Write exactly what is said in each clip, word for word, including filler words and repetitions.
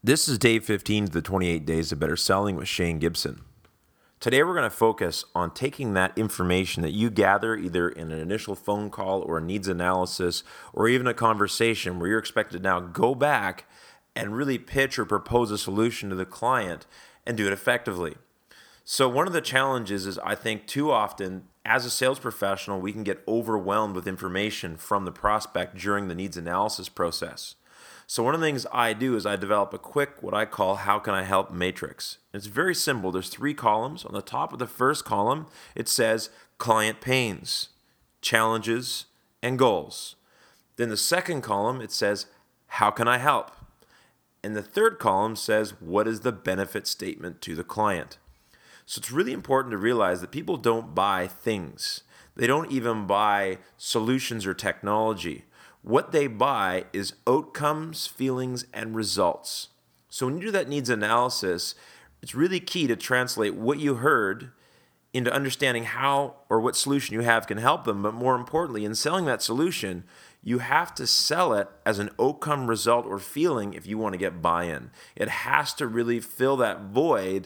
This is day fifteen of the twenty-eight Days of Better Selling with Shane Gibson. Today we're going to focus on taking that information that you gather either in an initial phone call or a needs analysis or even a conversation where you're expected to now go back and really pitch or propose a solution to the client and do it effectively. So one of the challenges is I think too often as a sales professional we can get overwhelmed with information from the prospect during the needs analysis process. So one of the things I do is I develop a quick, what I call, how can I help matrix. It's very simple. There's three columns. On the top of the first column, it says client pains, challenges, and goals. Then the second column, it says, how can I help? And the third column says, what is the benefit statement to the client? So it's really important to realize that people don't buy things. They don't even buy solutions or technology. What they buy is outcomes, feelings, and results. So when you do that needs analysis, it's really key to translate what you heard into understanding how or what solution you have can help them. But more importantly, in selling that solution, you have to sell it as an outcome, result, or feeling if you want to get buy-in. It has to really fill that void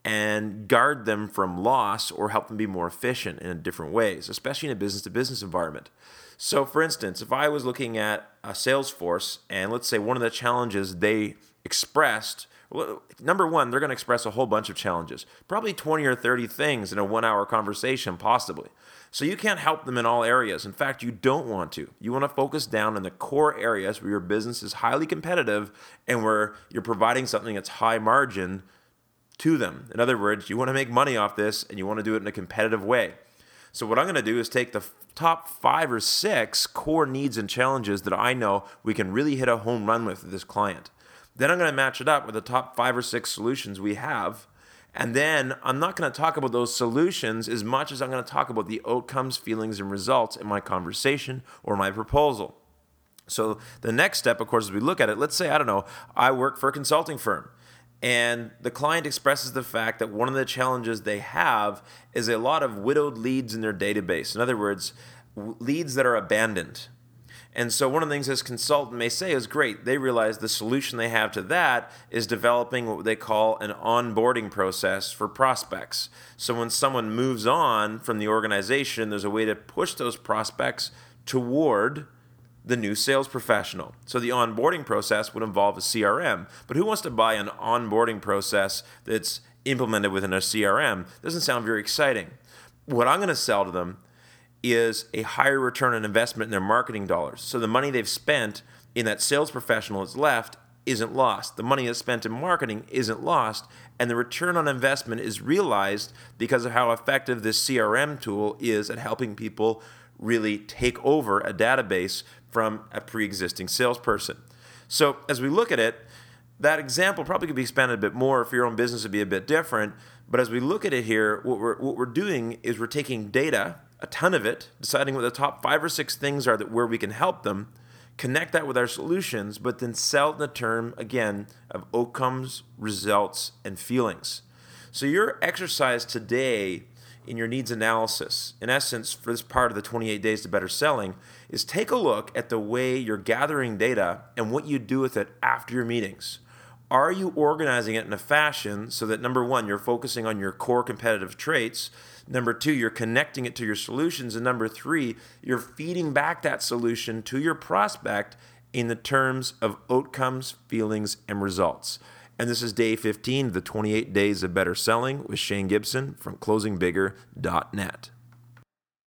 and guard them from loss or help them be more efficient in different ways, especially in a business-to-business environment. So for instance, if I was looking at a Salesforce and let's say one of the challenges they expressed, well, number one, they're going to express a whole bunch of challenges, probably twenty or thirty things in a one-hour conversation possibly. So you can't help them in all areas. In fact, you don't want to. You want to focus down on the core areas where your business is highly competitive and where you're providing something that's high margin to them. In other words, you want to make money off this and you want to do it in a competitive way. So what I'm going to do is take the top five or six core needs and challenges that I know we can really hit a home run with this client. Then I'm going to match it up with the top five or six solutions we have. And then I'm not going to talk about those solutions as much as I'm going to talk about the outcomes, feelings, and results in my conversation or my proposal. So the next step, of course, as we look at it, let's say, I don't know, I work for a consulting firm. And the client expresses the fact that one of the challenges they have is a lot of widowed leads in their database. In other words, w- leads that are abandoned. And so one of the things this consultant may say is great. They realize the solution they have to that is developing what they call an onboarding process for prospects. So when someone moves on from the organization, there's a way to push those prospects toward the new sales professional. So the onboarding process would involve a C R M. But who wants to buy an onboarding process that's implemented within a C R M? Doesn't sound very exciting. What I'm going to sell to them is a higher return on investment in their marketing dollars. So the money they've spent in that sales professional that's left isn't lost. The money that's spent in marketing isn't lost. And the return on investment is realized because of how effective this C R M tool is at helping people really take over a database from a pre-existing salesperson. So as we look at it, that example probably could be expanded a bit more. For your own business, it'd be a bit different. But as we look at it here, what we're what we're doing is we're taking data, a ton of it, deciding what the top five or six things are that where we can help them, connect that with our solutions, but then sell the term, again, of outcomes, results, and feelings. So your exercise today in your needs analysis, in essence, for this part of the twenty-eight Days to Better Selling, is take a look at the way you're gathering data and what you do with it after your meetings. Are you organizing it in a fashion so that, number one, you're focusing on your core competitive traits, number two, you're connecting it to your solutions, and number three, you're feeding back that solution to your prospect in the terms of outcomes, feelings, and results. And this is day fifteen of the twenty-eight Days of Better Selling with Shane Gibson from closing bigger dot net.